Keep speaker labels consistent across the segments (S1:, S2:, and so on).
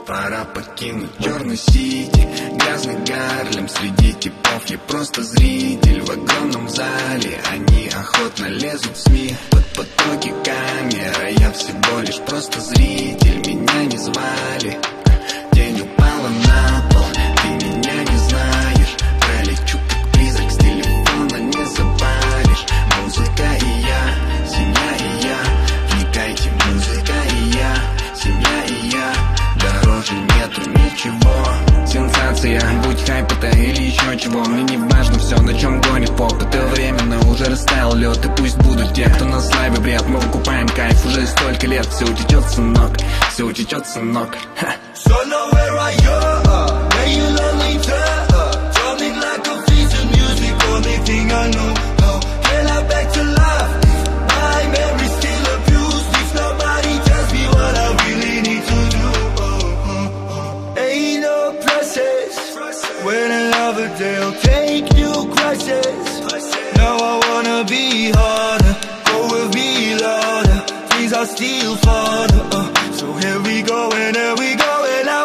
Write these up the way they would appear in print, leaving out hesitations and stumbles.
S1: Пора покинуть черный сити, грязный Гарлем. Среди типов я просто зритель. В огромном зале они охотно лезут в СМИ. Под потоки камер, а я всего лишь просто зритель. Меня не звали, тень упала на пол. Ты меня не знаешь, пролечу как призрак, с телефона не запалишь. Музыка и я, семья и я. Вникайте, музыка и я, семья и я. Дороже нету ничего. Сенсация, будь хайп это или еще чего. Мне не важно все, на чем гонит поп. Это временно, уже растаял лед. И пусть будут те, кто на славе бред. Мы выкупаем кайф уже столько лет. Все утечет, сынок, все утечет, сынок.
S2: So know where are you? Where you lonely turn? Drumming like a piece of music, only thing I know. Get out back to life. My memory still abused. If nobody tells me what I really need to do. Ain't no process when another day'll take new crisis. Now I wanna be harder, go with me louder. Things are still farther. So here we go and here we go.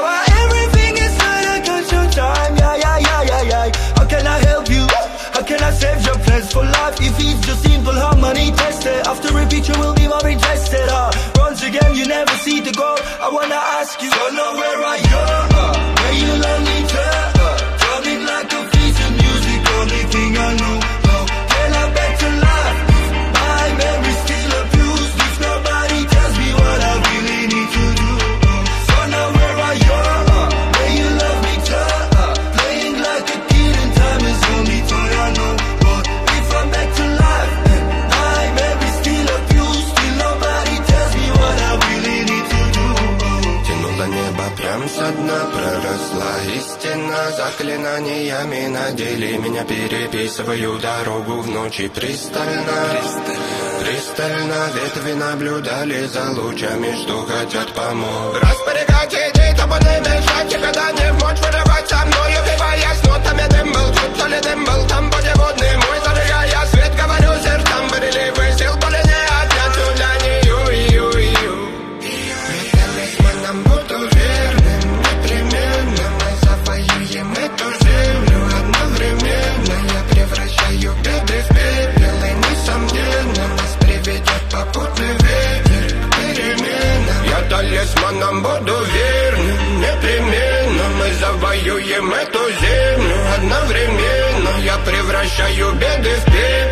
S2: Can I save your plans for life? If it's just simple harmony tested, after a picture will be more interested. Once again you never see the goal. I wanna ask you, so know where are you? Where you lonely turn? Drumming like a piece of music, only thing I know. Can I back to life? My memory still abused. If nobody tells me what I really need to do. So know where are you? Where you love me turn? Playing like a kid and time is only toy I know. But if I'm back to life, my memory still abused. Still nobody tells me what I really need to do. Тянуло небо прям со дна, проросла истина. Заклинаниями на деле меня переписываю дорогу в ночи пристально. Пристально ветви наблюдали за лучами, что хотят помочь. Распорягать идей, тобой не мешать, когда не в мочь вырывать со мною, вбиваясь нотами. Дым был тут, то ли дым был там, путеводный мой, зажигая свет, говорю сердцам, барелевы сил, боли не отнять у для нее. Талисманом буду верным, непременно мы завоюем эту землю. Одновременно я превращаю беды в пепел, и несомненно нас приведет попутный ветер к переменам. Я талисманом буду верным, непременно мы завоюем эту землю. Одновременно я превращаю беды в пепел.